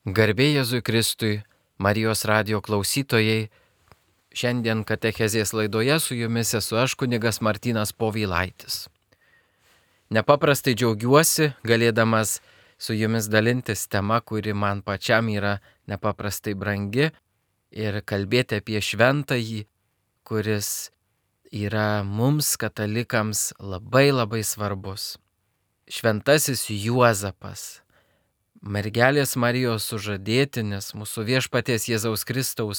Garbė Jėzui Kristui, Marijos radijo klausytojai, šiandien katechezės laidoje su jumis esu aš, kunigas Martynas Povilaitis. Nepaprastai džiaugiuosi, galėdamas su jumis dalintis tema, kuri man pačiam yra nepaprastai brangi, ir kalbėti apie šventąjį, kuris yra mums katalikams labai svarbus. Šventasis Juozapas. Mergelės Marijos sužadėtinis, mūsų viešpaties Jėzaus Kristaus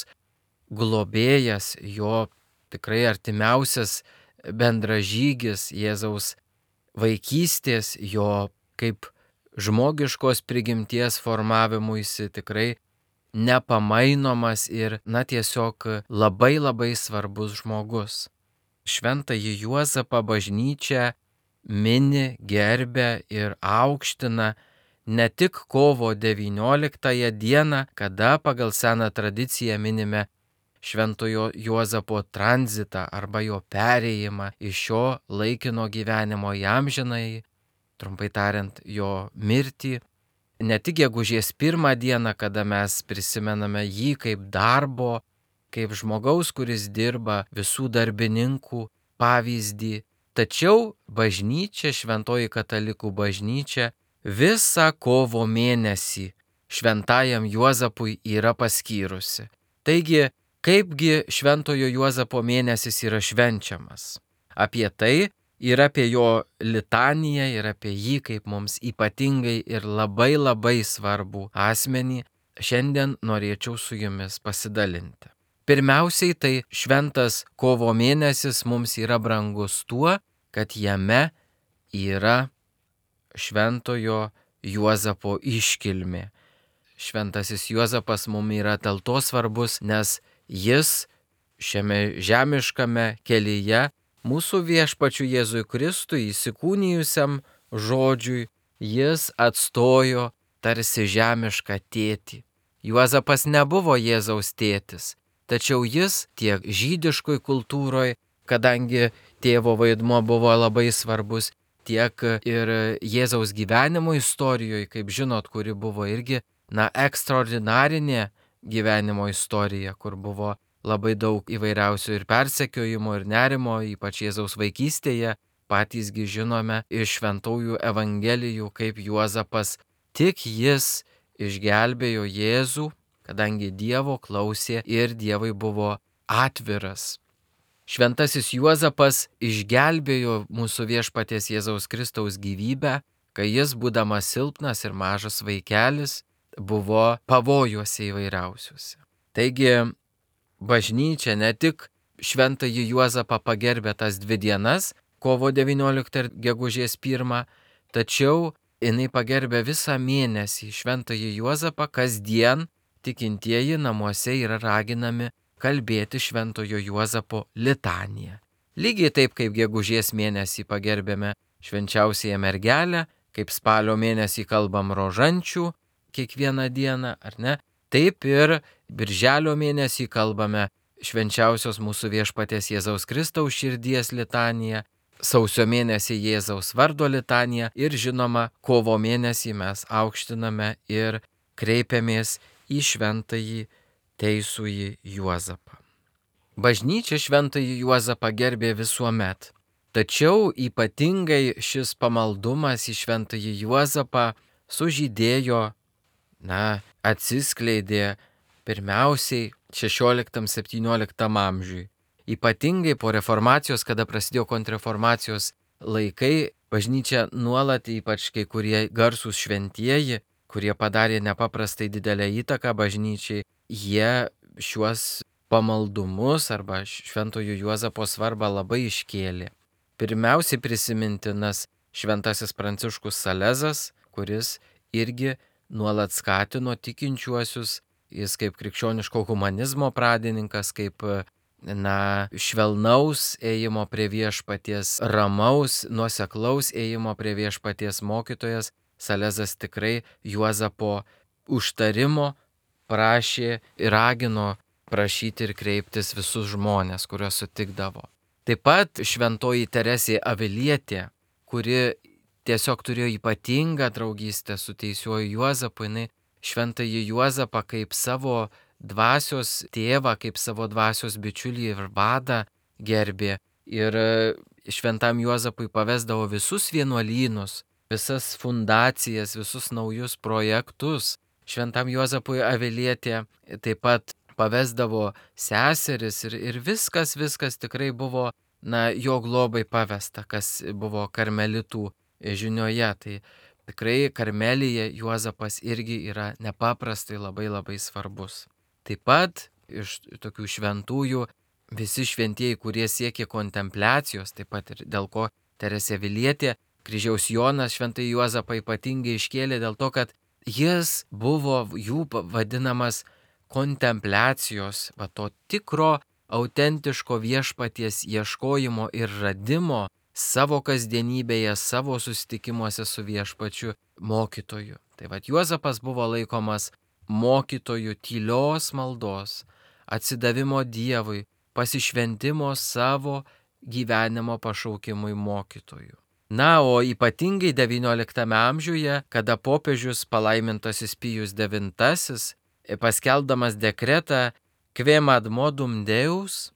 globėjas, jo tikrai artimiausias bendražygis Jėzaus vaikystės, jo kaip žmogiškos prigimties formavimuisi tikrai nepamainomas ir, tiesiog labai svarbus žmogus. Šventąjį Juozapą bažnyčia mini, gerbia ir aukština ne tik kovo 19 dieną, kada pagal seną tradiciją minime Šventojo Juozapo tranzitą arba jo perėjimą iš šio laikino gyvenimo į amžinąjį, trumpai tariant, jo mirtį. Ne tik gegužės 1 dieną, kada mes prisimename jį kaip darbo, kaip žmogaus, kuris dirba, visų darbininkų pavyzdį, tačiau bažnyčia, šventoji katalikų bažnyčia, visą kovo mėnesį šventajam Juozapui yra paskyrusi. Taigi, kaipgi Šventojo Juozapo mėnesis yra švenčiamas? Apie tai ir apie jo litaniją ir apie jį kaip mums ypatingai ir labai svarbų asmenį šiandien norėčiau su jumis pasidalinti. Pirmiausiai, tai šventas kovo mėnesis mums yra brangus tuo, kad jame yra Šventojo Juozapo iškilmė. Šventasis Juozapas mums yra dėl to svarbus, nes jis šiame žemiškame kelyje mūsų viešpačiui Jėzui Kristui įsikūnijusiam žodžiui, jis atstojo tarsi žemišką tėtį. Juozapas nebuvo Jėzaus tėtis, tačiau jis tiek žydiškoj kultūroje, kadangi tėvo vaidmuo buvo labai svarbus, tiek ir Jėzaus gyvenimo istorijoje, kaip žinot, kuri buvo irgi, ekstraordinarinė gyvenimo istorija, kur buvo labai daug įvairiausių ir persekiojimo, ir nerimo, ypač Jėzaus vaikystėje. Patysgi žinome iš šventųjų evangelijų, kaip Juozapas, tik jis išgelbėjo Jėzų, kadangi Dievo klausė ir Dievui buvo atviras. Šventasis Juozapas išgelbėjo mūsų viešpaties Jėzaus Kristaus gyvybę, kai jis, būdamas silpnas ir mažas vaikelis, buvo pavojuose įvairiausiuose. Taigi, bažnyčia ne tik šventąjį Juozapą pagerbė tas 2 dienas, kovo 19 ir gegužės 1, tačiau jinai pagerbė visą mėnesį šventąjį Juozapą, kasdien tikintieji namuose yra raginami kalbėti Šventojo Juozapo litaniją. Lygiai taip, kaip gegužės mėnesį pagerbėme švenčiausiąją mergelę, kaip spalio mėnesį kalbam rožančių kiekvieną dieną, ar ne? Taip ir birželio mėnesį kalbame švenčiausios mūsų viešpaties Jėzaus Kristaus širdies litaniją, sausio mėnesį Jėzaus vardo litaniją ir žinoma, kovo mėnesį mes aukštiname ir kreipiamės į šventąjį teisųjį Juozapą. Bažnyčia šventąjį Juozapą gerbė visuomet, tačiau ypatingai šis pamaldumas į šventąjį Juozapą sužydėjo, atsiskleidė pirmiausiai 16-17 amžiui. Ypatingai po reformacijos, kada prasidėjo kontrreformacijos laikai, bažnyčia nuolat, ypač kai kurie garsūs šventieji, kurie padarė nepaprastai didelę įtaką bažnyčiai, jie šiuos pamaldumus arba Šventojo Juozapo svarbą labai iškėlė. Pirmiausiai prisimintinas šventasis Pranciškus Salezas, kuris irgi nuolat skatino tikinčiuosius, jis kaip krikščioniško humanizmo pradininkas, kaip švelnaus ėjimo prie viešpaties, ramaus, nuoseklaus ėjimo prie viešpaties mokytojas, Salezas tikrai Juozapo užtarimo prašė ir ragino prašyti ir kreiptis visus žmonės, kuriuos sutikdavo. Taip pat šventoji Teresė Avilietė, kuri tiesiog turėjo ypatingą draugystę su teisiuoju Juozapu, jinai šventąjį Juozapą kaip savo dvasios tėvą, kaip savo dvasios bičiulį ir vadą gerbė. Ir šventam Juozapui pavesdavo visus vienuolynus, visas fundacijas, visus naujus projektus. Šventam Juozapui Avilietė taip pat pavesdavo seseris ir viskas tikrai buvo, jo globai pavesta, kas buvo karmelitų žinioje. Tai tikrai Karmelyje Juozapas irgi yra nepaprastai labai svarbus. Taip pat iš tokių šventųjų visi šventieji, kurie siekė kontempliacijos, taip pat ir dėl ko Teresė Avilietė, Kryžiaus Jonas šventąjį Juozapą ypatingai iškėlė dėl to, kad jis buvo jų vadinamas kontempliacijos, to tikro, autentiško viešpaties ieškojimo ir radimo savo kasdienybėje, savo susitikimuose su viešpačiu mokytoju. Tai Juozapas buvo laikomas mokytoju tylios maldos, atsidavimo Dievui, pasišventimo savo gyvenimo pašaukimui mokytoju. O ypatingai XIX amžiuje, kada popiežius palaimintasis Pijus IX, paskelbdamas dekretą Quem ad modum Deus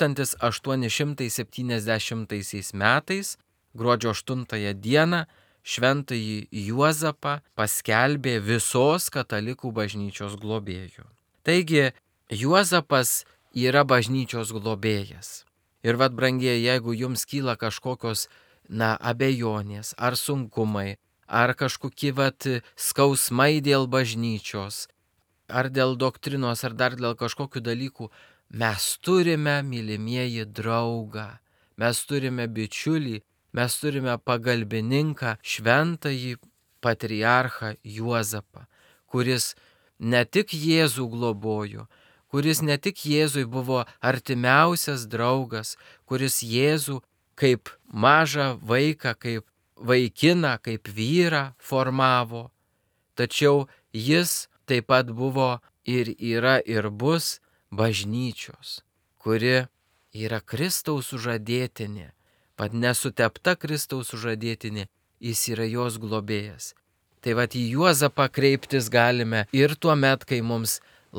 1870 metais, gruodžio 8 dieną, šventąjį Juozapą paskelbė visos katalikų bažnyčios globėjų. Taigi, Juozapas yra bažnyčios globėjas. Ir brangieji, jeigu jums kyla kažkokios abejonės, ar sunkumai, ar kažkokie skausmai dėl bažnyčios, ar dėl doktrinos, ar dar dėl kažkokių dalykų, mes turime, mylimieji, draugą, mes turime bičiulį, mes turime pagalbininką, šventąjį patriarchą Juozapą, kuris ne tik Jėzų globojo, kuris ne tik Jėzui buvo artimiausias draugas, kuris Jėzų kaip mažą vaiką, kaip vaikiną, kaip vyrą formavo, tačiau jis taip pat buvo ir yra ir bus bažnyčios, kuri yra Kristaus sužadėtinė, nesutepta Kristaus sužadėtinė, jis yra jos globėjas. Tai į Juozapą kreiptis galime ir tuo met, kai mums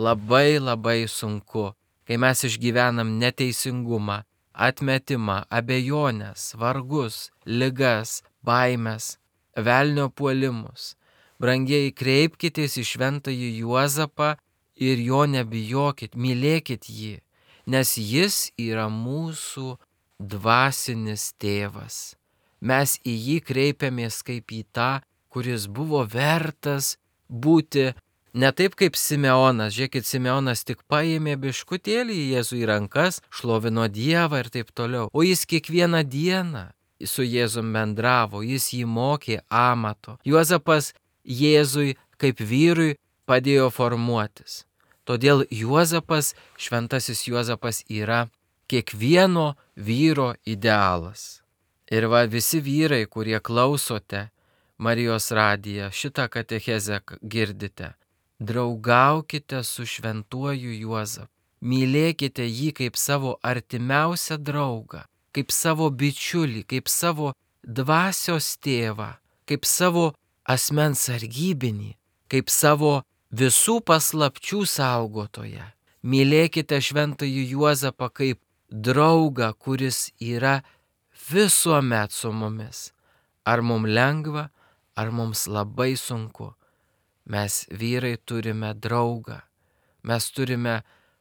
labai sunku, kai mes išgyvenam neteisingumą, atmetimą, abejonės, vargus, ligas, baimes, velnio puolimus. Brangieji, kreipkitės į šventąjį Juozapą ir jo nebijokit, mylėkit jį, nes jis yra mūsų dvasinis tėvas. Mes į jį kreipiamės kaip į tą, kuris buvo vertas būti ne taip kaip Simeonas. Žiūrėkit, Simeonas tik paėmė biškutėlį Jėzų į rankas, šlovino Dievą ir taip toliau. O jis kiekvieną dieną su Jėzum bendravo, jis jį mokė amato. Juozapas Jėzui kaip vyrui padėjo formuotis. Todėl Juozapas, šventasis Juozapas yra kiekvieno vyro idealas. Ir visi vyrai, kurie klausote Marijos radiją, šitą katechezę girdite, draugaukite su šventuoju Juozapu. Mylėkite jį kaip savo artimiausią draugą, kaip savo bičiulį, kaip savo dvasios tėvą, kaip savo asmens sargybinį, kaip savo visų paslapčių saugotoją. Mylėkite šventąjį Juozapą kaip draugą, kuris yra visuomet su mumis. Ar mums lengva, ar mums labai sunku. Mes vyrai turime draugą. Mes turime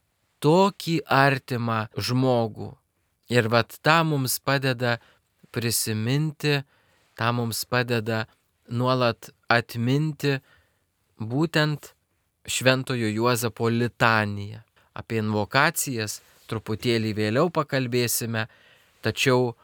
tokį artimą žmogų. Ir tą mums padeda prisiminti, tą mums padeda nuolat atminti būtent šventojo Juozapo litanija. Apie invokacijas truputėlį vėliau pakalbėsime, tačiau,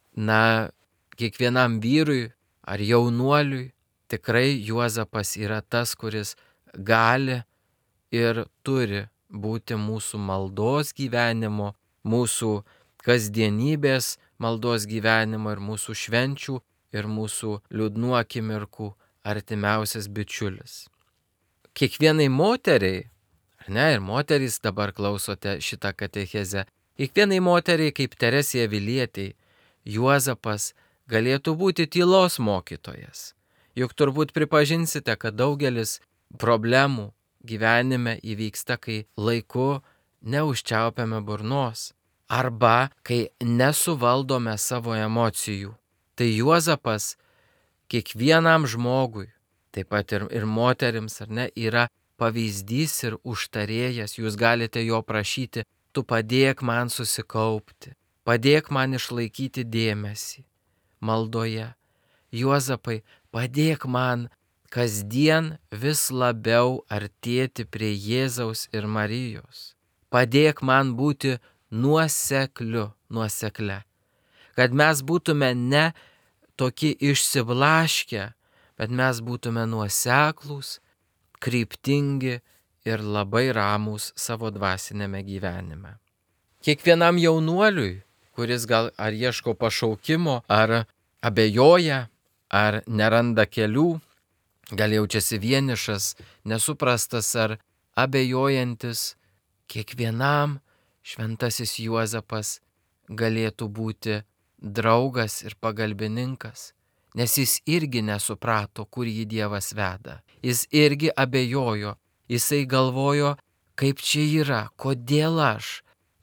kiekvienam vyrui ar jaunuoliui tikrai Juozapas yra tas, kuris gali ir turi būti mūsų maldos gyvenimo, mūsų kasdienybės maldos gyvenimo ir mūsų švenčių ir mūsų liūdnų akimirkų artimiausias bičiulis. Kiekvienai moteriai, ir moterys dabar klausote šitą katechezę, kiekvienai moteriai kaip Teresė Avilietei, Juozapas galėtų būti tylos mokytojas. Juk turbūt pripažinsite, kad daugelis problemų gyvenime įvyksta, kai laiku neužčiaupiame burnos arba kai nesuvaldome savo emocijų. Tai Juozapas kiekvienam žmogui, taip pat ir moterims, ar ne, yra pavyzdys ir užtarėjas. Jūs galite jo prašyti, tu padėk man susikaupti, padėk man išlaikyti dėmesį maldoje. Juozapai, padėk man kasdien vis labiau artėti prie Jėzaus ir Marijos. Padėk man būti nuosekle, kad mes būtume ne tokie išsiblaškę, bet mes būtume nuoseklūs, kryptingi ir labai ramūs savo dvasinėme gyvenime. Kiekvienam jaunuoliui, kuris gal ar ieško pašaukimo, ar abejoja, ar neranda kelių, gal jaučiasi vienišas, nesuprastas ar abejojantis, kiekvienam šventasis Juozapas galėtų būti draugas ir pagalbininkas, nes jis irgi nesuprato, kur jį Dievas veda. Jis irgi abejojo, jisai galvojo, kaip čia yra, kodėl aš,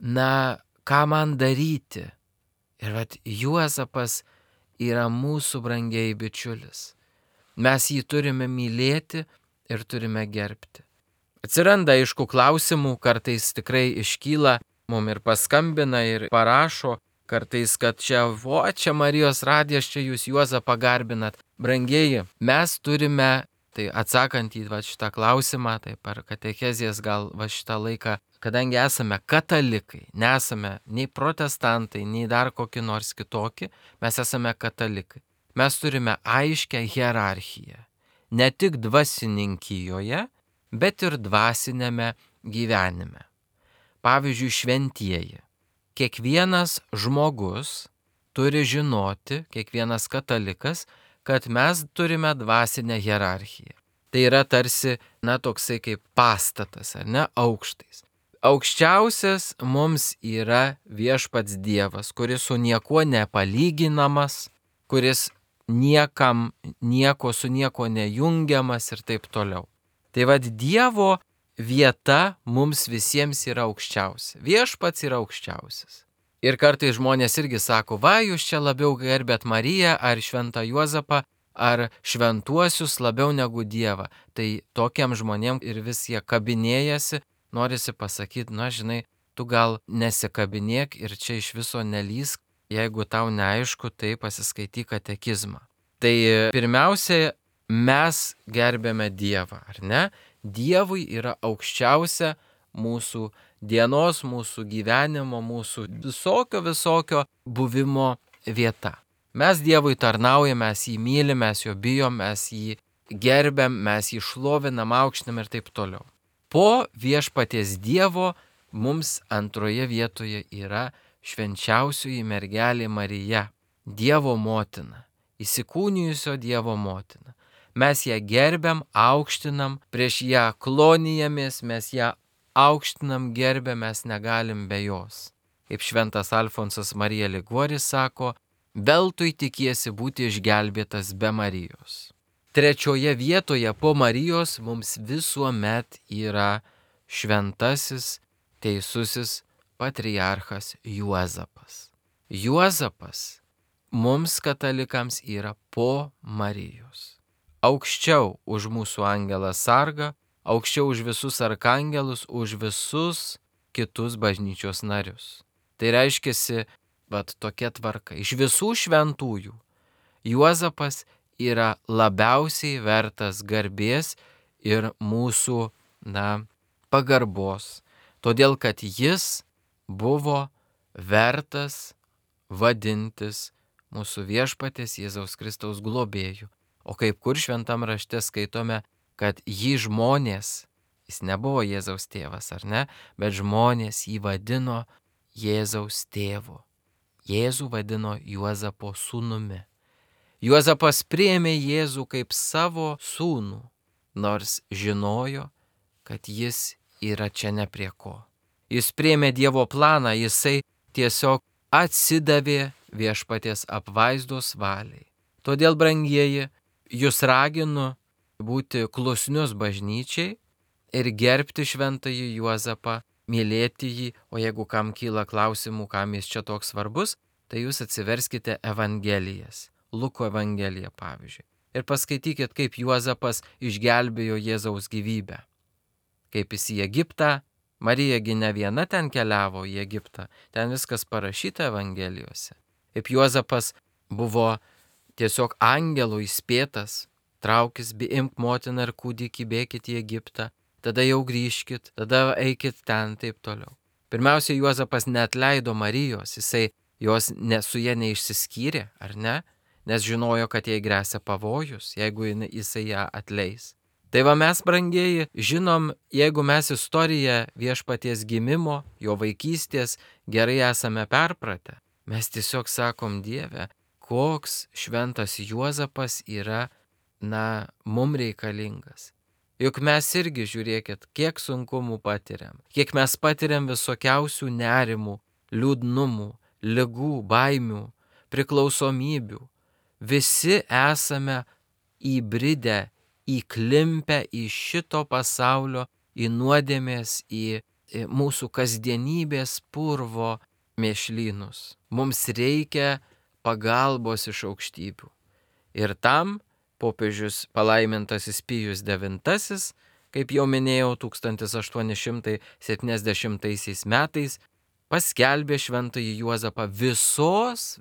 ką man daryti. Ir Juozapas yra mūsų brangiai bičiulis. Mes jį turime mylėti ir turime gerbti. Atsiranda aišku klausimų, kartais tikrai iškyla, mum ir paskambina ir parašo, kartais, kad čia Marijos radijas, čia jūs Juozapą garbinat. Brangieji, mes turime, tai atsakant į šitą klausimą, tai per katechezijas gal šitą laiką, kadangi esame katalikai, nesame nei protestantai, nei dar kokie nors kitokie, mes esame katalikai. Mes turime aiškę hierarchiją, ne tik dvasininkijoje, bet ir dvasinėme gyvenime. Pavyzdžiui, šventieji. Kiekvienas žmogus turi žinoti, kiekvienas katalikas, kad mes turime dvasinę hierarchiją. Tai yra tarsi, toksai kaip pastatas, ar ne, aukštais. Aukščiausias mums yra viešpats Dievas, kuris su niekuo nepalyginamas, kuris su nieko nejungiamas ir taip toliau. Tai Dievo vieta mums visiems yra aukščiausia. Viešpats yra aukščiausias. Ir kartais žmonės irgi sako, jūs čia labiau gerbėt Mariją ar šventą Juozapą, ar šventuosius labiau negu Dievą. Tai tokiam žmonėm ir vis jie kabinėjasi, norisi pasakyti, žinai, tu gal nesikabinėk ir čia iš viso nelysk, jeigu tau neaišku, tai pasiskaityk katekizmą. Tai pirmiausia, mes gerbėme Dievą, ar ne? Dievui yra aukščiausia mūsų dienos, mūsų gyvenimo, mūsų visokio buvimo vieta. Mes Dievui tarnaujame, mes jį mylim, mes jo bijom, mes jį gerbiam, mes jį šlovinam, aukštinam ir taip toliau. Po viešpaties Dievo mums antroje vietoje yra švenčiausioji mergelė Marija, Dievo motina, įsikūnijusio Dievo motina. Mes ją gerbiam, aukštinam, prieš ją klonijamės, mes ją aukštinam, gerbiam, mes negalim be jos. Kaip šventas Alfonsas Marija Liguoris sako, veltui tikiesi būti išgelbėtas be Marijos. Trečioje vietoje po Marijos mums visuomet yra šventasis, teisusis patriarchas Juozapas. Juozapas mums katalikams yra po Marijos. Aukščiau už mūsų angelą sargą, aukščiau už visus arkangelus, už visus kitus bažnyčios narius. Tai reiškiasi, tokia tvarka. Iš visų šventųjų Juozapas yra labiausiai vertas garbės ir mūsų, pagarbos. Todėl, kad jis buvo vertas vadintis mūsų viešpaties Jėzaus Kristaus globėju. O kaip kur šventam rašte skaitome, kad jį žmonės, jis nebuvo Jėzaus tėvas, ar ne, bet žmonės jį vadino Jėzaus tėvu. Jėzų vadino Juozapo sūnumi. Juozapas priėmė Jėzų kaip savo sūnų, nors žinojo, kad jis yra čia ne prie ko. Jis priėmė Dievo planą, jisai tiesiog atsidavė viešpaties apvaizdos valiai. Todėl, brangieji, jūs raginu būti klusnius bažnyčiai ir gerbti šventąjį Juozapą, mylėti jį, o jeigu kam kyla klausimų, kam jis čia toks svarbus, tai jūs atsiverskite Evangelijas, Luko Evangeliją pavyzdžiui, ir paskaitykit, kaip Juozapas išgelbėjo Jėzaus gyvybę, kaip jis į Egiptą, Marijagi ne viena ten keliavo į Egiptą, ten viskas parašyta Evangelijose, kaip Juozapas buvo tiesiog angelų įspėtas, traukis, imk motiną ir kūdikį, bėkit į Egiptą, tada jau grįžkit, tada eikit ten, taip toliau. Pirmiausia, Juozapas neatleido Marijos, jisai su ja neišsiskyrė, ar ne? Nes žinojo, kad jai gresia pavojus, jeigu jisai ją atleis. Tai va mes, brangieji, žinom, jeigu mes istoriją viešpaties gimimo, jo vaikystės gerai esame perpratę, mes tiesiog sakom, Dieve, koks šventas Juozapas yra, mum reikalingas. Juk mes irgi, žiūrėkit, kiek sunkumų patiriam, kiek mes patiriam visokiausių nerimų, liūdnumų, ligų, baimių, priklausomybių. Visi esame įbridę, įklimpę į šito pasaulio, į nuodėmės, į mūsų kasdienybės purvo mėšlynus. Mums reikia pagalbos iš aukštybių. Ir tam popiežius palaimintasis Pijus IX, kaip jau minėjau, 1870 metais paskelbė šventąjį Juozapą visos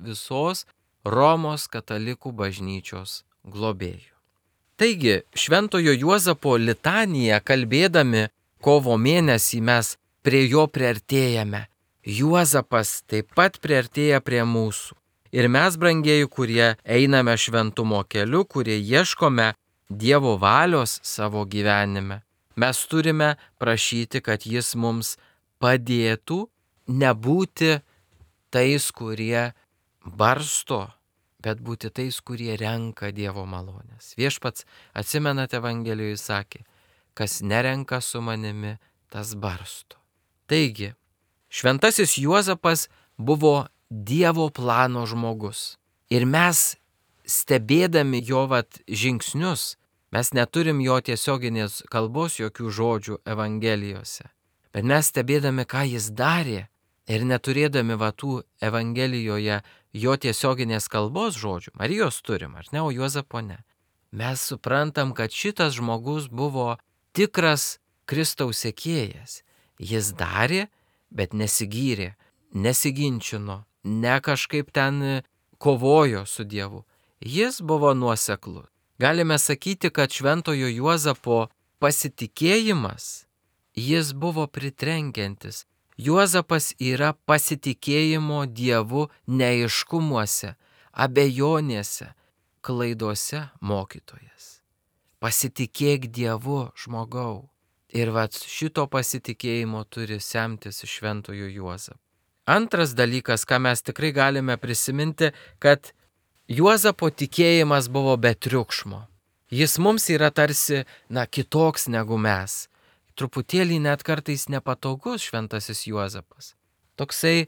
Romos katalikų bažnyčios globėjų. Taigi, šventojo Juozapo litaniją kalbėdami kovo mėnesį mes prie jo priartėjame. Juozapas taip pat priartėja prie mūsų. Ir mes, brangieji, kurie einame šventumo keliu, kurie ieškome Dievo valios savo gyvenime, mes turime prašyti, kad jis mums padėtų nebūti tais, kurie barsto, bet būti tais, kurie renka Dievo malonės. Viešpats, atsimenate, Evangelijoje sakė, kas nerenka su manimi, tas barsto. Taigi, šventasis Juozapas buvo Dievo plano žmogus. Ir mes, stebėdami jo žingsnius, mes neturim jo tiesioginės kalbos, jokių žodžių Evangelijose. Bet mes stebėdami, ką jis darė, ir neturėdami tų Evangelijoje jo tiesioginės kalbos žodžių, Marijos turim, ar ne, o Juozapo ne. Mes suprantam, kad šitas žmogus buvo tikras Kristaus sekėjas. Jis darė, bet nesigyrė, nesiginčino, ne kažkaip ten kovojo su Dievu. Jis buvo nuoseklus. Galime sakyti, kad šventojo Juozapo pasitikėjimas, jis buvo pritrenkiantis. Juozapas yra pasitikėjimo Dievu neaiškumuose, abejonėse, klaidose mokytojas. Pasitikėk Dievu, žmogau. Ir šito pasitikėjimo turi semtis iš šventojo Juozapo. Antras dalykas, ką mes tikrai galime prisiminti, kad Juozapo tikėjimas buvo be triukšmo. Jis mums yra tarsi, kitoks negu mes. Truputėlį net kartais nepatogus šventasis Juozapas. Toksai,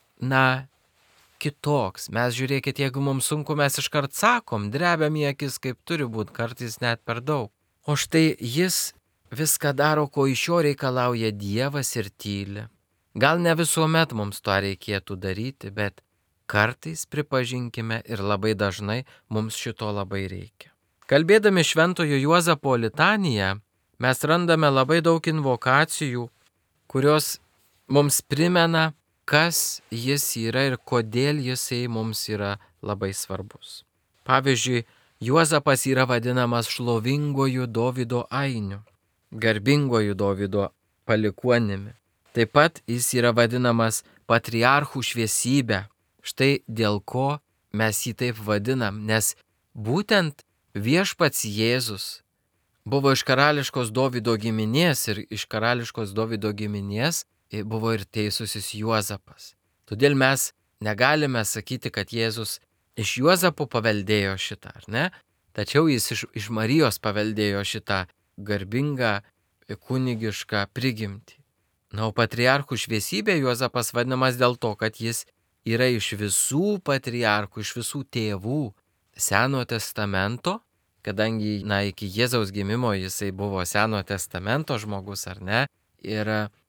kitoks. Mes žiūrėkit, jeigu mums sunku, mes iškart sakom, drebiam į akis, kaip turi būti, kartais net per daug. O štai jis viską daro, ko iš jo reikalauja Dievas ir tyli. Gal ne visuomet mums to reikėtų daryti, bet kartais, pripažinkime, ir labai dažnai mums šito labai reikia. Kalbėdami šventojo Juozapo litaniją, mes randame labai daug invokacijų, kurios mums primena, kas jis yra ir kodėl jisai mums yra labai svarbus. Pavyzdžiui, Juozapas yra vadinamas šlovingoju Dovydo ainiu, garbingoju Dovydo palikuonimi. Taip pat jis yra vadinamas patriarchų šviesybė. Štai dėl ko mes jį taip vadinam, nes būtent viešpats Jėzus buvo iš karališkos Dovydo giminės ir iš karališkos Dovydo giminės buvo ir teisusis Juozapas. Todėl mes negalime sakyti, kad Jėzus iš Juozapo paveldėjo šitą, ar ne? Tačiau jis iš Marijos paveldėjo šitą garbingą kunigišką prigimtį. O patriarchų šviesybė Juozapas vadinamas dėl to, kad jis yra iš visų patriarchų, iš visų tėvų Senojo testamento kadangi, iki Jėzaus gimimo jisai buvo Senojo testamento žmogus, ar ne? Ir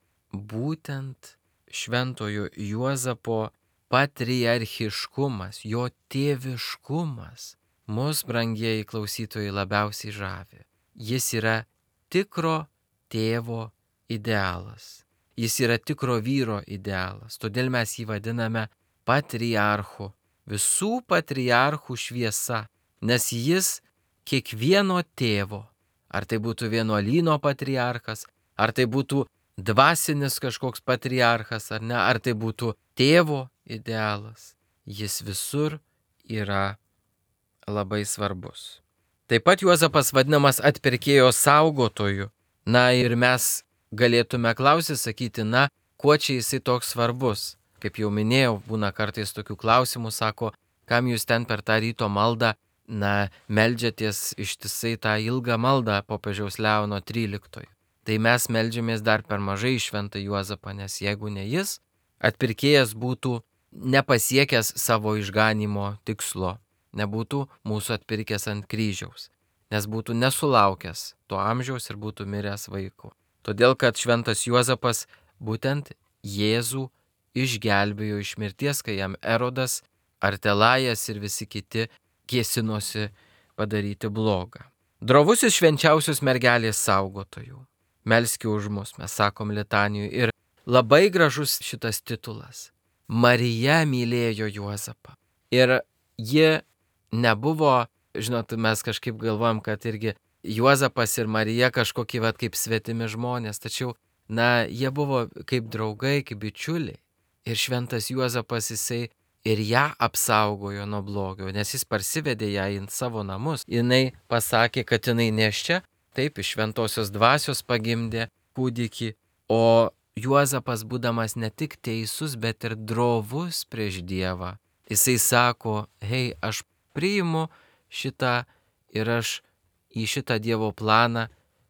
būtent šventojo Juozapo patriarchiškumas, jo tėviškumas mus, brangieji klausytojai, labiausiai žavi. Jis yra tikro tėvo idealas. Jis yra tikro vyro idealas. Todėl mes jį vadiname patriarchu. Visų patriarchų šviesa. Nes jis kiekvieno tėvo, ar tai būtų vienuolyno patriarchas, ar tai būtų dvasinis kažkoks patriarchas, ar ne, ar tai būtų tėvo idealas, jis visur yra labai svarbus. Taip pat Juozapas vadinamas atpirkėjo saugotoju. Ir mes galėtume klausyti, sakyti, kuo čia jisai toks svarbus? Kaip jau minėjau, būna kartais tokių klausimų, sako, kam jūs ten per tą ryto maldą, meldžiatės ištisai tą ilgą maldą popiežiaus Leono XIII. Tai mes meldžiamės dar per mažai šventą Juozapą, nes jeigu ne jis, atpirkėjas būtų nepasiekęs savo išganimo tikslo, nebūtų mūsų atpirkęs ant kryžiaus, nes būtų nesulaukęs to amžiaus ir būtų miręs vaiku. Todėl, kad šventas Juozapas būtent Jėzų išgelbėjo iš mirties, kai jam Erodas, Artelajas ir visi kiti kėsinosi padaryti blogą. Drovusis švenčiausios mergelės saugotojų, melski už mus, mes sakom litanijų. Ir labai gražus šitas titulas. Marija mylėjo Juozapą. Ir ji nebuvo, mes kažkaip galvojam, kad irgi Juozapas ir Marija kažkokie kaip svetimi žmonės, tačiau, jie buvo kaip draugai, kaip bičiuliai. Ir šventas Juozapas jisai ir ją apsaugojo nuo blogio, nes jis parsivedė ją į savo namus. Jinai pasakė, kad jinai neščia, taip, iš šventosios dvasios pagimdė kūdikį, o Juozapas, būdamas ne tik teisus, bet ir drovus prieš Dievą, jisai sako, hei, aš priimu šitą ir aš į šitą Dievo planą,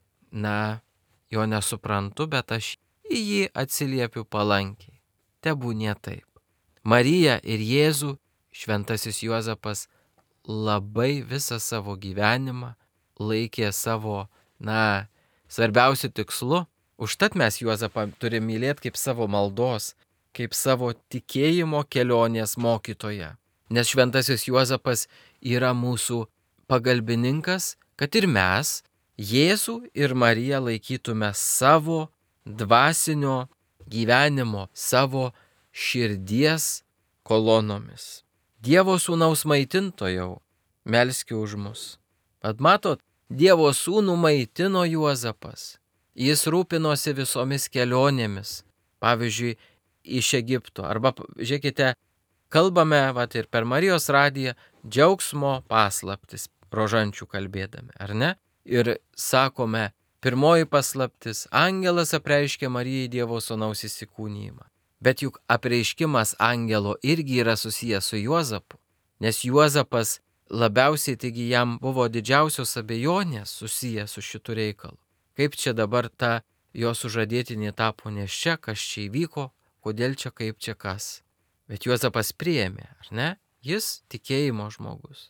jo nesuprantu, bet aš į jį atsiliepiu palankiai. Tebūnie taip. Marija ir Jėzų šventasis Juozapas labai visą savo gyvenimą laikė savo, svarbiausiu tikslu. Užtat mes Juozapą turime mylėti kaip savo maldos, kaip savo tikėjimo kelionės mokytoją. Nes šventasis Juozapas yra mūsų pagalbininkas, kad ir mes Jėzų ir Mariją laikytume savo dvasinio gyvenimo, savo širdies kolonomis. Dievo sūnaus maitintojau, melski už mus. At matot, Dievo sūnų maitino Juozapas. Jis rūpinosi visomis kelionėmis, pavyzdžiui, iš Egipto. Arba, žiūrėkite, kalbame ir per Marijos radiją džiaugsmo paslaptis, rožančių kalbėdami, ar ne? Ir sakome, pirmoji paslaptis, angelas apreiškė Marijai Dievo sūnaus įsikūnijimą. Bet juk apreiškimas angelo irgi yra susijęs su Juozapu, nes Juozapas labiausiai, taigi jam buvo didžiausios abejonės susijęs su šitu reikalu. Kaip čia dabar ta jo sužadėtinė tapo nėščia, kas čia įvyko, kodėl čia, kaip čia kas. Bet Juozapas priėmė, ar ne? Jis tikėjimo žmogus.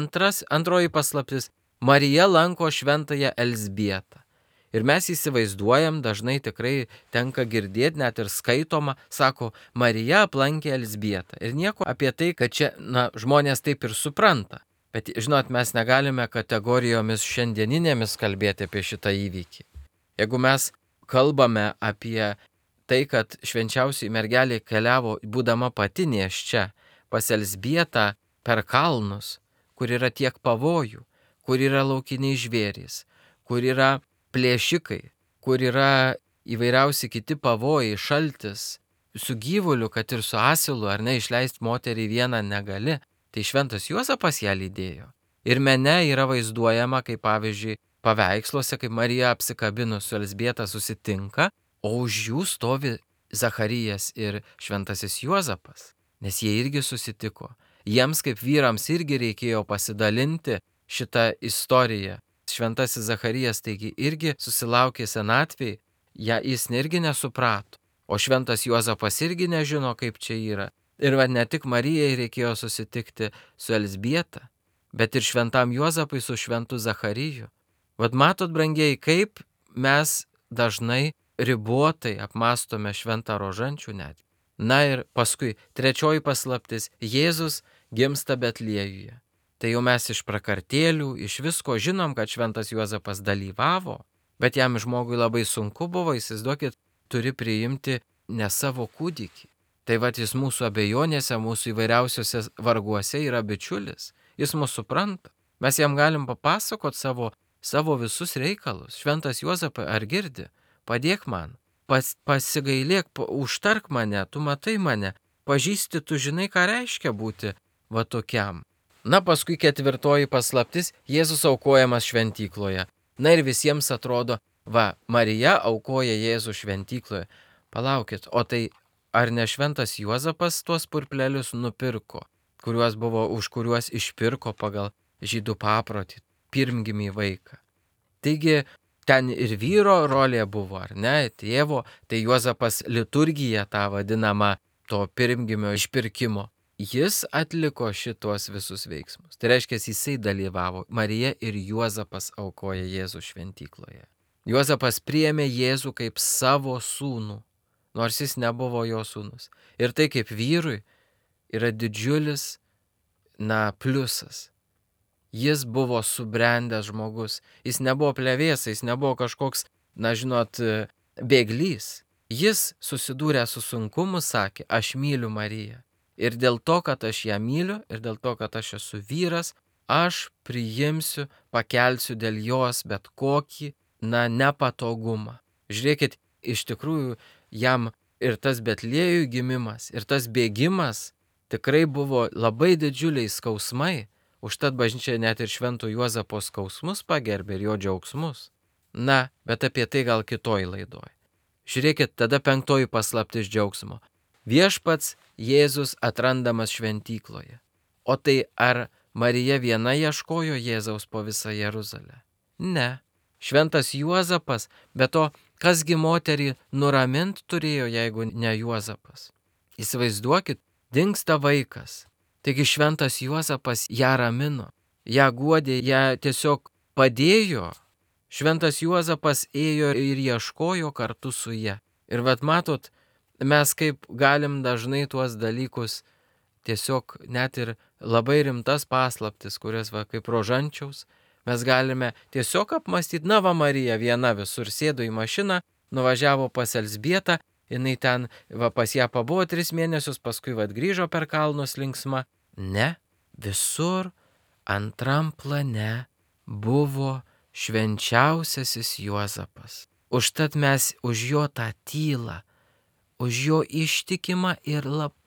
Antroji paslaptis, Marija lanko šventąją Elzbietą. Ir mes įsivaizduojam, dažnai tikrai tenka girdėti, net ir skaitoma, sako, Marija aplankė Elzbietą. Ir nieko apie tai, kad čia, žmonės taip ir supranta. Bet, žinot, mes negalime kategorijomis šiandieninėmis kalbėti apie šitą įvykį. Jeigu mes kalbame apie tai, kad švenčiausiai mergelė keliavo, būdama pati nėščia, pas Elzbietą per kalnus, kur yra tiek pavojų, kur yra laukiniai žvėrys, kur yra plėšikai, kur yra įvairiausi kiti pavojai, šaltis, su gyvuliu, kad ir su asilu, ar ne, išleisti moterį vieną negali, tai šventas Juozapas ją lydėjo. Ir mene yra vaizduojama, kaip pavyzdžiui, paveiksluose, kaip Marija apsikabinus su Elzbieta susitinka, o už jų stovi Zacharijas ir šventasis Juozapas, nes jie irgi susitiko. Jiems kaip vyrams irgi reikėjo pasidalinti šitą istoriją. Šventasis Zacharijas taigi irgi susilaukė senatvėj, jis irgi nesuprato, o šventas Juozapas irgi nežino, kaip čia yra. Ir ne tik Marijai reikėjo susitikti su Elzbieta, bet ir šventam Juozapui su šventu Zachariju. Vat matot, brangieji, kaip mes dažnai ribotai apmastome šventą rožančių net. Na ir paskui trečioji paslaptis - Jėzus gimsta Betliejuje. Tai jau mes iš prakartėlių, iš visko žinom, kad šventas Juozapas dalyvavo, bet jam žmogui labai sunku buvo, įsivaizduokit, turi priimti ne savo kūdikį. Tai vat jis mūsų abejonėse, mūsų įvairiausiose varguose yra bičiulis, jis mus supranta. Mes jam galim papasakot savo visus reikalus. Šventas Juozapai, ar girdi? Padėk man, pasigailėk, užtark mane, tu matai mane, pažįsti, tu žinai, ką reiškia būti va tokiam. Na, paskui ketvirtoji paslaptis - Jėzus aukojamas šventykloje. Na ir visiems atrodo, va, Marija aukoja Jėzų šventykloje. Palaukit, o tai ar ne šventas Juozapas tuos purplelius nupirko, už kuriuos išpirko pagal žydų paprotį pirmgimį vaiką? Taigi, ten ir vyro rolė buvo, ar ne, tėvo, tai Juozapas liturgiją tą vadinamą to pirmgimio išpirkimo. Jis atliko šitos visus veiksmus. Tai reiškia, jisai dalyvavo. Marija ir Juozapas aukoja Jėzų šventykloje. Juozapas priėmė Jėzų kaip savo sūnų, nors jis nebuvo jo sūnus. Ir tai kaip vyrui yra didžiulis, pliusas. Jis buvo subrendęs žmogus. Jis nebuvo plevėsas, jis nebuvo kažkoks, bėglys. Jis susidūrė su sunkumu, sakė, aš myliu Mariją. Ir dėl to, kad aš ją myliu, ir dėl to, kad aš esu vyras, aš priimsiu, pakelsiu dėl jos bet kokį, nepatogumą. Žiūrėkit, iš tikrųjų, jam ir tas Betliejui gimimas, ir tas bėgimas tikrai buvo labai didžiuliai skausmai. Užtat bažnyčia net ir švento Juozapo skausmus pagerbė ir jo džiaugsmus. Na, bet apie tai gal kitoj laidoj. Žiūrėkit, tada penktoji paslaptis džiaugsmo. Viešpats Jėzus atrandamas šventykloje. O tai ar Marija viena ieškojo Jėzaus po visą Jeruzalę? Ne. Šventas Juozapas, bet to kasgi moterį nuramint turėjo, jeigu ne Juozapas? Įsivaizduokit, dingsta vaikas. Taigi šventas Juozapas ją ramino, ją guodė, ją tiesiog padėjo. Šventas Juozapas ėjo ir ieškojo kartu su ja. Ir vat matot, mes kaip galim dažnai tuos dalykus tiesiog net ir labai rimtas paslaptis, kurias kaip rožančiaus, mes galime tiesiog apmastyti, Marija viena visur sėdo į mašiną, nuvažiavo pas Elzbietą, jinai ten pas ją pabuvo 3 mėnesius, paskui grįžo per kalnus linksma. Ne, visur antram plane buvo švenčiausiasis Juozapas. Užtat mes už jo tą tylą, už jo ištikimą ir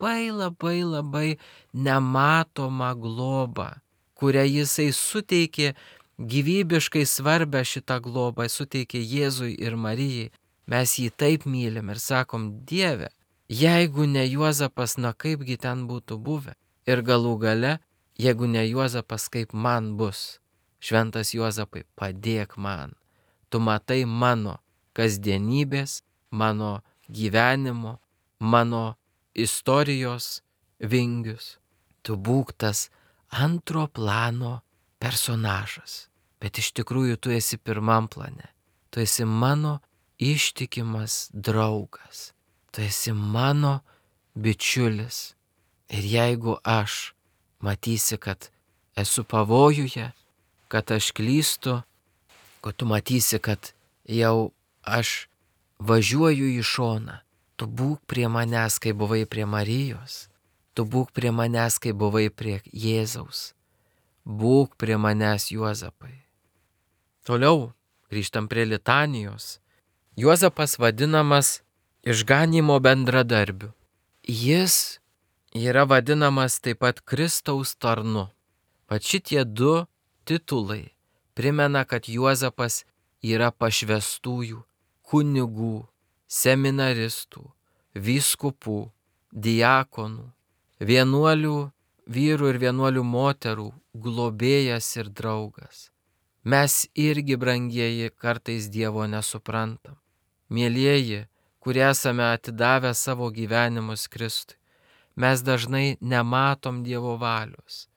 labai nematomą globą, kurią jisai suteikė, gyvybiškai svarbę šitą globą suteikė Jėzui ir Marijai. Mes jį taip mylim ir sakom, Dieve, jeigu ne Juozapas, kaipgi ten būtų buvę. Ir galų gale, jeigu ne Juozapas, kaip man bus. Šventas Juozapai, padėk man. Tu matai mano kasdienybės, mano gyvenimo, mano istorijos vingius. Tu būk tas antro plano personažas. Bet iš tikrųjų tu esi pirmam plane. Tu esi mano ištikimas draugas. Tu esi mano bičiulis. Ir jeigu aš matysi, kad esu pavojuje, kad aš klystu, kad tu matysi, kad jau aš važiuoju į šoną, tu būk prie manęs, kai buvai prie Marijos, tu būk prie manęs, kai buvai prie Jėzaus, būk prie manęs, Juozapai. Toliau grįžtam prie litanijos. Juozapas vadinamas išganymo bendradarbiu. Jis yra vadinamas taip pat Kristaus tarnu. Vat šitie 2 titulai primena, kad Juozapas yra pašvęstųjų, kunigų, seminaristų, vyskupų, diakonų, vienuolių vyrų ir vienuolių moterų globėjas ir draugas. Mes irgi, brangieji, kartais Dievo nesuprantam. Mielieji, kurie esame atidavę savo gyvenimus Kristui, mes dažnai nematom Dievo valios.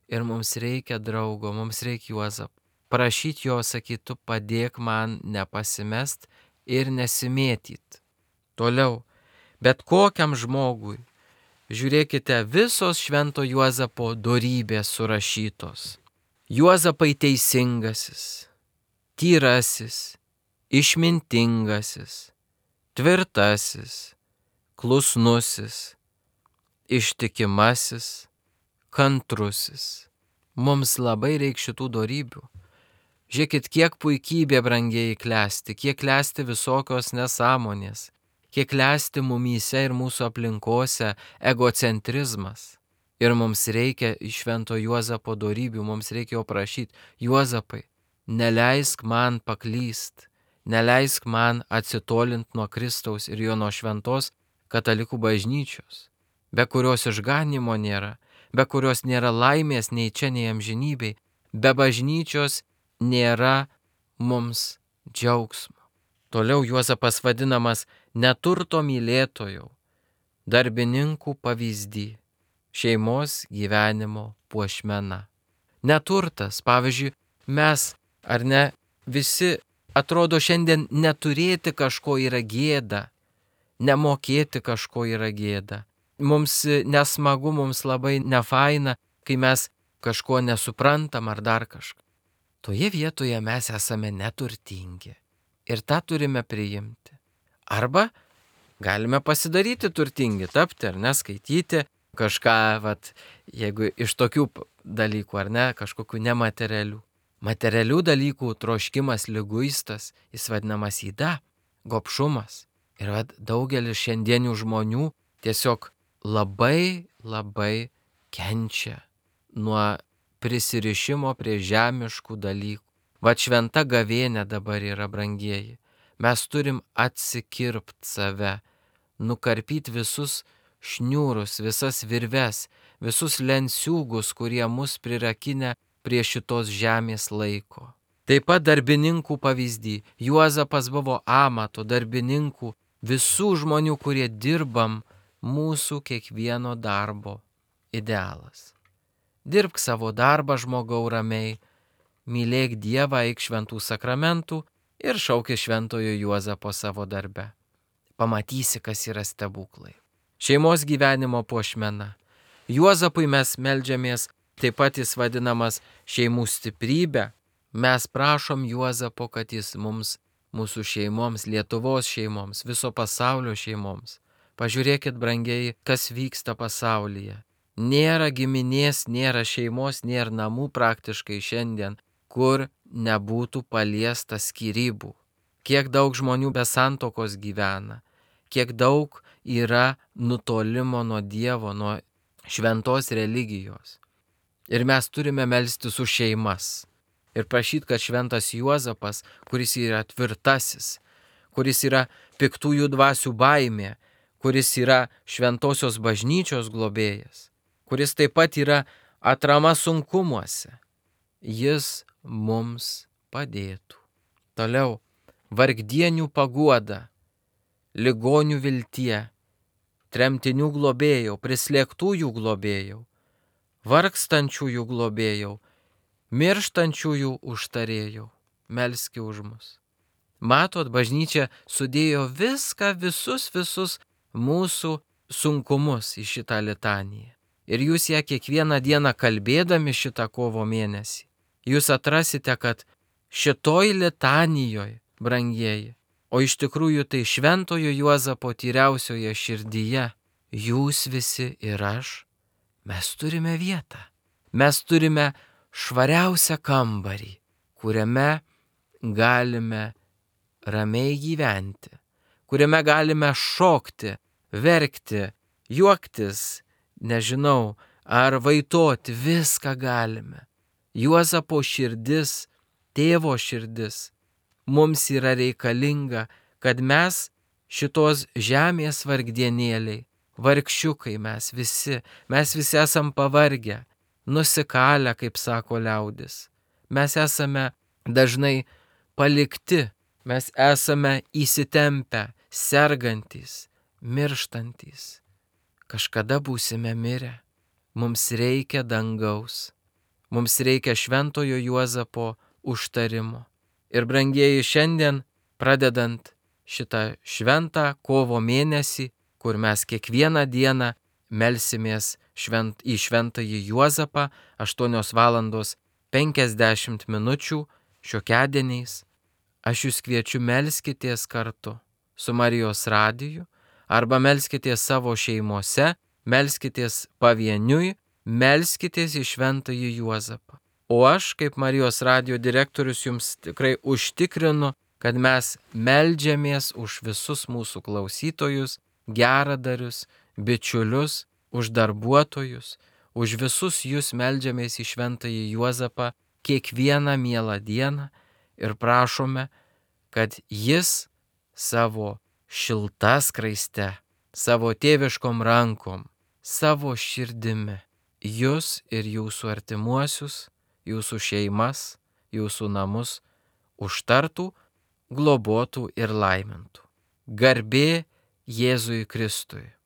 ir mums reikia draugo, mums reikia Juozapo. Prašyti jo, sakytų, padėk man nepasimest ir nesimėtyt. Toliau, bet kokiam žmogui, žiūrėkite, visos švento Juozapo dorybės surašytos. Juozapai teisingasis, tyrasis, išmintingasis, tvirtasis, klusnusis, ištikimasis, kantrusis. Mums labai reikia šitų dorybių. Žiūrėkit, kiek puikybė, brangieji, klesti, kiek klesti visokios nesąmonės, kiek klesti mumyse ir mūsų aplinkose egocentrizmas. Ir mums reikia iš švento Juozapo dorybių, mums reikia jo prašyti, Juozapai, neleisk man paklyst, neleisk man atsitolint nuo Kristaus ir jo nuo šventos katalikų bažnyčios, be kurios išganimo nėra, be kurios nėra laimės nei čia, nei amžinybei, be bažnyčios nėra mums džiaugsmo. Toliau Juozapas vadinamas neturto mylėtojų, darbininkų pavyzdį, šeimos gyvenimo puošmena. Neturtas, pavyzdžiui, mes, ar ne, visi atrodo šiandien neturėti kažko yra gėda, nemokėti kažko yra gėda. Mums nesmagu, mums labai nefaina, kai mes kažko nesuprantam ar dar kažką. Toje vietoje mes esame neturtingi ir tą turime priimti. Arba galime pasidaryti turtingi, tapti ar neskaityti kažką, jeigu iš tokių dalykų ar ne, kažkokių nematerialių. Materialių dalykų troškimas, liguistas, jis vadinamas yda, gobšumas. Ir daugelis šiandienių žmonių tiesiog labai kenčia nuo prisirišimo prie žemiškų dalykų. Šventa gavėnė dabar yra, brangieji. Mes turim atsikirpt save, nukarpyti visus šniūrus, visas virves, visus lenciūgus, kurie mus prirakinę prie šitos žemės laiko. Taip pat darbininkų pavyzdį. Juozapas buvo amato, darbininkų, visų žmonių, kurie dirbam, mūsų kiekvieno darbo idealas. Dirbk savo darbą, žmogau, ramiai, mylėk Dievą, eik šventų sakramentų ir šauk šventojo Juozapo savo darbe. Pamatysi, kas yra stebuklai. Šeimos gyvenimo puošmena. Juozapui mes meldžiamės, taip pat jis vadinamas šeimų stiprybė. Mes prašom Juozapo, kad jis mums, mūsų šeimoms, Lietuvos šeimoms, viso pasaulio šeimoms. Pažiūrėkit, brangiai, kas vyksta pasaulyje. Nėra giminės, nėra šeimos, nėra namų praktiškai šiandien, kur nebūtų paliesta skyrybų. Kiek daug žmonių be santokos gyvena, kiek daug yra nutolimo nuo Dievo, nuo šventos religijos. Ir mes turime melstis už šeimas ir prašyti, kad šventas Juozapas, kuris yra tvirtasis, kuris yra piktųjų dvasių baimė, kuris yra šventosios bažnyčios globėjas, kuris taip pat yra atrama sunkumuose, jis mums padėtų. Toliau, vargdienių paguoda, ligonių viltie, tremtinių globėjau, prislėgtųjų globėjau, vargstančiųjų globėjau, mirštančiųjų užtarėjau, melski už mus. Matot, bažnyčia sudėjo viską, visus mūsų sunkumus į šitą litaniją. Ir jūs ją kiekvieną dieną kalbėdami šitą kovo mėnesį, jūs atrasite, kad šitoj litanijoje, brangieji, o iš tikrųjų tai šventojo Juozapo tyriausioje širdyje, jūs visi ir aš, mes turime vietą. Mes turime švariausią kambarį, kuriame galime ramiai gyventi, kuriame galime šokti, verkti, juoktis, nežinau, ar vaitoti, viską galime. Juozapo širdis, tėvo širdis, mums yra reikalinga, kad mes šitos žemės vargdienėliai, vargšiukai mes visi esam pavargę, nusikalę, kaip sako liaudis. Mes esame dažnai palikti, mes esame įsitempę, sergantys, mirštantys. Kažkada būsime mirę. Mums reikia dangaus. mums reikia šventojo Juozapo užtarimo. Ir brangieji, šiandien, pradedant šitą šventą kovo mėnesį, kur mes kiekvieną dieną melsimės į šventąjį Juozapą 8:50 šiokiadieniais, aš jūs kviečiu melskitės kartu su Marijos radiju arba melskitės savo šeimose, melskitės pavieniui, melskitės į šventąjį Juozapą. O aš, kaip Marijos radijo direktorius, jums tikrai užtikrinu, kad mes meldžiamės už visus mūsų klausytojus, geradarius, bičiulius, už darbuotojus, už visus jūs meldžiamės į šventąjį Juozapą kiekvieną mielą dieną ir prašome, kad jis savo šilta skraiste, savo tėviškom rankom, savo širdimi jūs ir jūsų artimuosius, jūsų šeimas, jūsų namus užtartų, globotų ir laimintų. Garbė Jėzui Kristui.